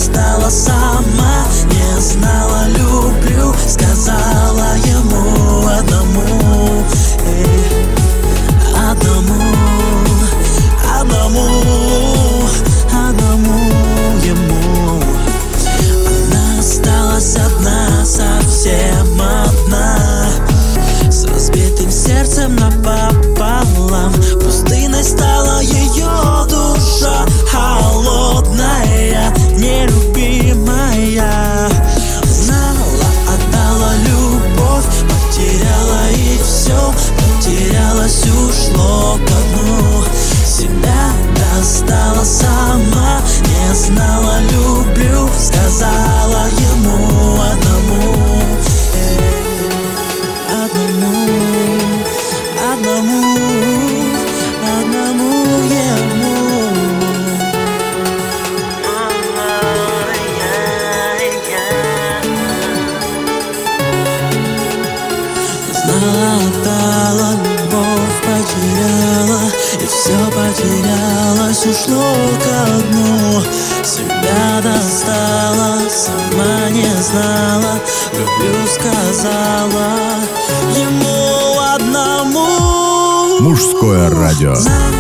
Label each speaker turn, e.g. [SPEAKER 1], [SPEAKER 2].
[SPEAKER 1] стала сама, не знала, люблю, сказала ему одному, одному ему. Она осталась одна, совсем одна, с разбитым сердцем напополам. Пустынной стала ее душа, холодная, нелюбимая. Знала, отдала любовь, потеряла и все, потерялась, ушло ко дну. Себя достала сама, не знала, люблю, сказала ему одному, одному ему. Знала, отдала, любовь потеряла, и все потерялось, ушло ко дну. Себя достала, сама не знала, люблю, сказала ему одному.
[SPEAKER 2] Мужское радио.